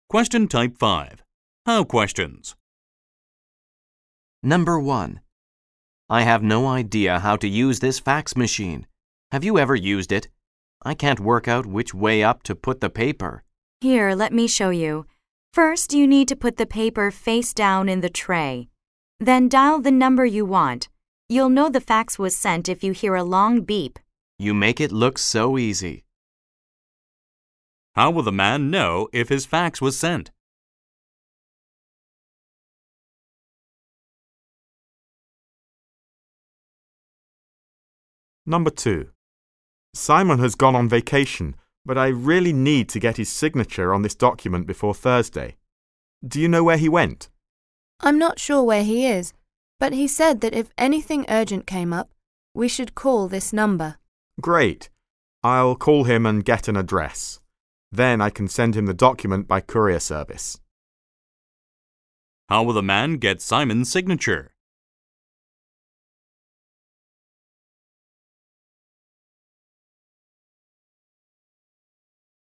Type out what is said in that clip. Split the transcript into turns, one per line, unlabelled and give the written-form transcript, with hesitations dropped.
Question type 5. How questions?
Number 1. I have no idea how to use this fax machine. Have you ever used it? I can't work out which way up to put the paper.
Here, let me show you. First, you need to put the paper face down in the tray. Then dial the number you want. You'll know the fax was sent if you hear a long beep.
You make it look so easy.
How will the man know if his fax was sent?
Number 2. Simon has gone on vacation, but I really need to get his signature on this document before Thursday. Do you know where he went?
I'm not sure where he is, but he said that if anything urgent came up, we should call this number.
Great. I'll call him and get an address. Then I can send him the document by courier service.
How will the man get Simon's signature?